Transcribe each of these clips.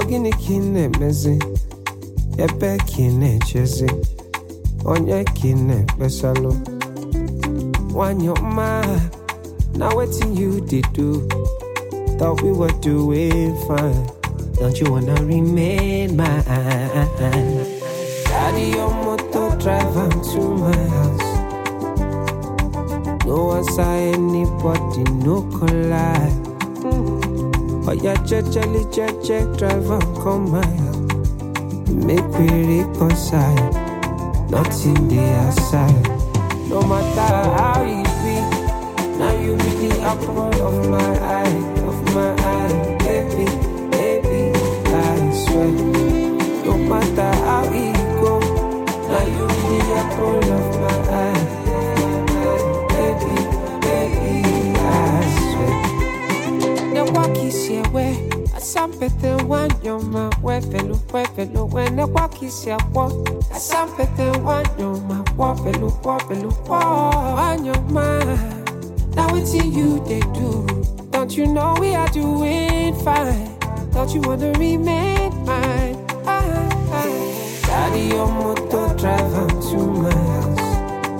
Ogini kine mezi, ebe kine chezi, onye kine besalo. Wanyoma, now waiting you did do. Thought we were doing fine. Don't you wanna remain mine? Daddy, your motor drive to my house. No one saw anybody, no collide. Oh yeah, check, drive and come my house. Make we reconcile, nothing the outside. No matter how it be, now you be the apple of my eye, baby, I swear. No matter how it go, now you be the apple of my eye, baby, I swear. The walk is your way, I sampete one your man, where fellow, when the walk is your walk, I sampete one your man, fellow, on your man. Now it's you they do. Don't you know we are doing fine? Don't you wanna remain mine? Daddy, your motor drive to my house.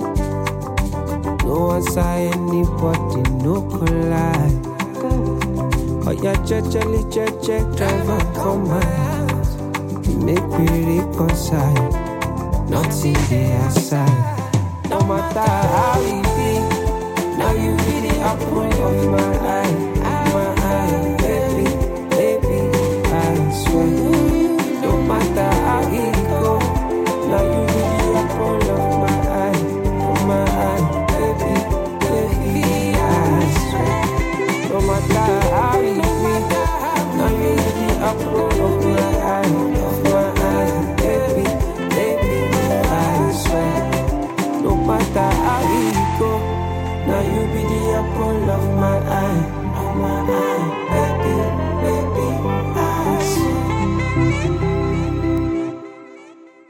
No one saw anybody, no collide. Oh yeah, check, drive and come my house. Make me reconcile, nothing the outside. No matter how it be, now you be the apple of my eye, baby, I swear. No matter how it go, now you be the apple of my eye, baby, I swear. No matter how it be, now you be the apple of my eye, baby, I swear. No matter how it go, now you be the apple of my eye,